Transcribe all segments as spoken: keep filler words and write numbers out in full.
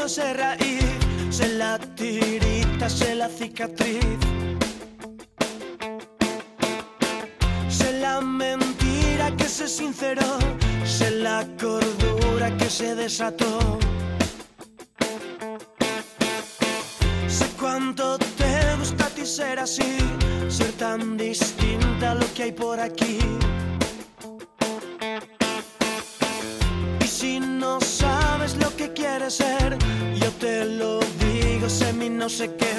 sé reír, sé la tirita, sé la cicatriz, sé la mentira que se sinceró, sé la cordura que se desató. Sé cuánto te gusta a ti ser así, ser tan distinta a lo que hay por aquí. Y si no sabes lo que quieres ser, yo te lo digo, sé mi no sé qué.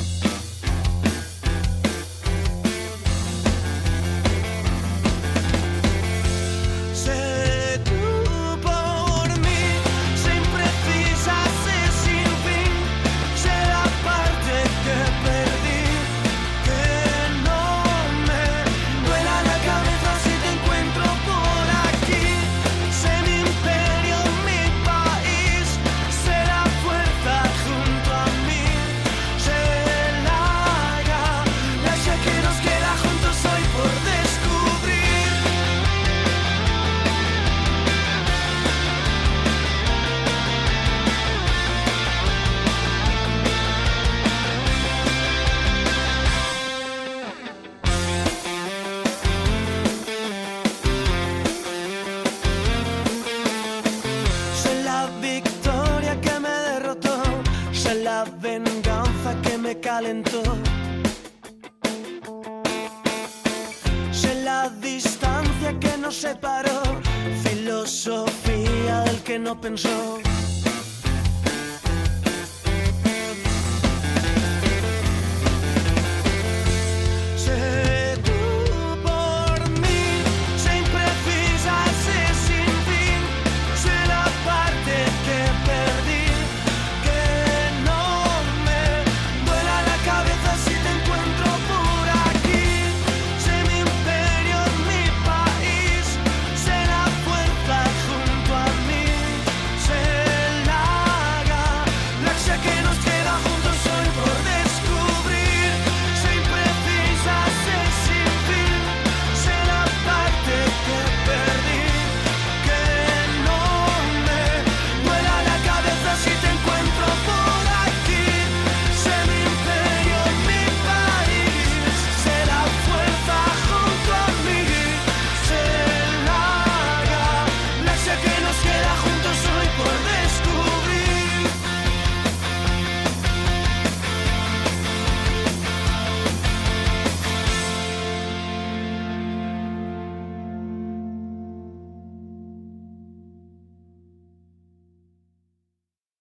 Sé tú por mí, sé imprecisa, sé sin fin, sé la parte que perdí, que no me duela la cabeza si te encuentro por aquí. Sé mi imperio, mi país, sé la fuerza junto a mí, sé la galaxia que nos queda juntos hoy por descubrir. Sé la victoria que me derrotó, sé la venganza que me calentó, sé la distancia que nos separó, filosofía del que no pensó.